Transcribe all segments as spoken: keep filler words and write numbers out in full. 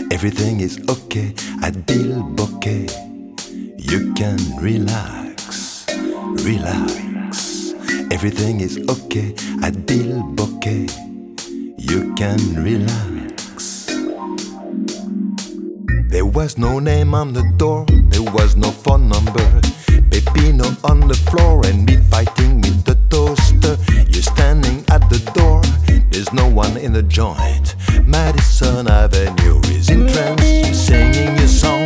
Everything is okay at Bill Bokeh. You can relax, relax. Everything is okay at Bill Bokeh. You can relax. There was no name on the door, there was no phone number. Pepino on the floor and me fighting with the toaster. You're standing at the door, there's no one in the joint. Madison Avenue is in trance, you're singing your song.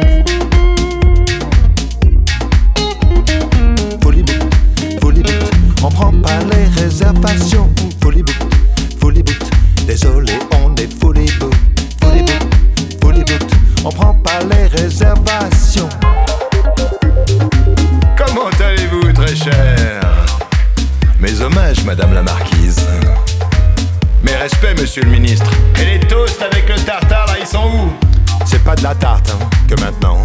Fully booked, fully booked, on prend pas les réservations. Fully booked, fully booked, désolé on est fully booked. Fully booked, fully booked, on prend pas les réservations. Comment allez-vous, très cher? Mes hommages, madame la marquise. Mes respects, monsieur le ministre. Et les toasts avec le tartare, là, ils sont où? C'est pas de la tarte, hein, que maintenant.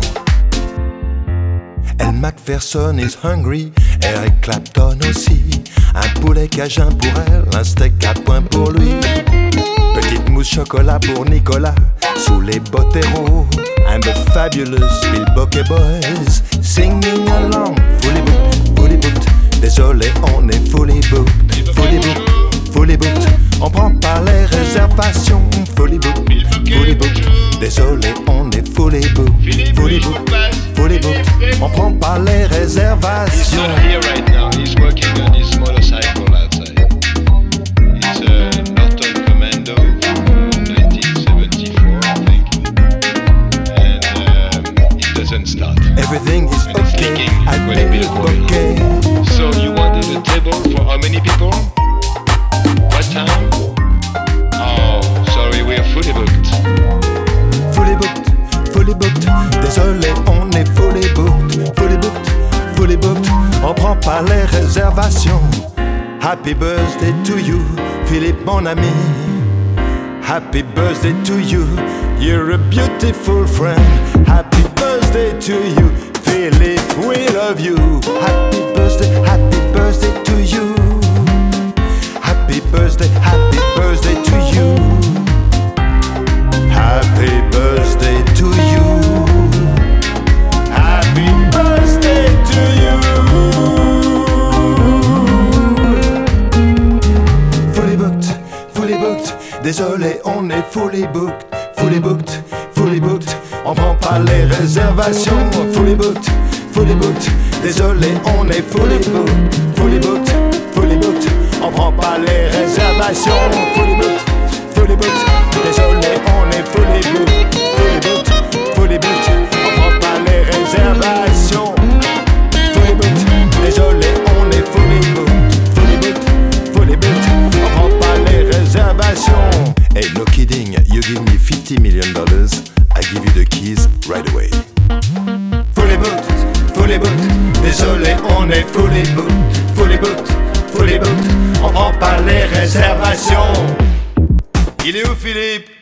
Elle Macpherson is hungry, Eric Clapton aussi. Un poulet cajun pour elle, un steak à point pour lui. Petite mousse chocolat pour Nicolas, sous les botteros. And the fabulous Bill Bokeh Boys, singing along. Fully booked, fully booked, désolé on est fully booked. Fully booked, fully booked, on prend pas les réservations. Fully booked, fully booked, désolé on est fully booked. Fully booked, fully booked, on prend pas les réservations. He's not here right now, he's working on his motorcycle outside. He's a Norton Commando from nineteen seventy-four, I think. And um, it doesn't start. Everything is And it's okay leaking at quite a bit Bill of oil. Bokeh. So you wanted a table for how many people? What time? Oh, sorry, we are fully booked. Fully booked, fully booked, désolé on est fully booked. Fully booked, fully booked, on prend pas les réservations. Happy birthday to you, Philippe mon ami. Happy birthday to you, you're a beautiful friend. Happy birthday to you, Philippe, we love you. Happy birthday, happy birthday to you. Happy birthday, happy birthday to you. Happy birthday to you. Happy birthday to you. Fully booked, fully booked, désolé on est fully booked. Fully booked, fully booked, on prend pas les réservations. Fully booked, fully booked, désolé on est fully booked. Fully booked, fully booked, on prend pas les réservations. Fully booked, fully booked, désolé on est fully booked. Fully booked, fully booked, on prend pas les réservations. Fully booked, désolé on est fully booked. Fully booked, fully booked, on prend pas les réservations. Hey, no kidding, you give me fifty million dollars, I give you the keys right away. Fully booked, fully booked, désolé on est fully booked. Fully booked, fully booked, on prend pas les réservations. Il est où, Philippe?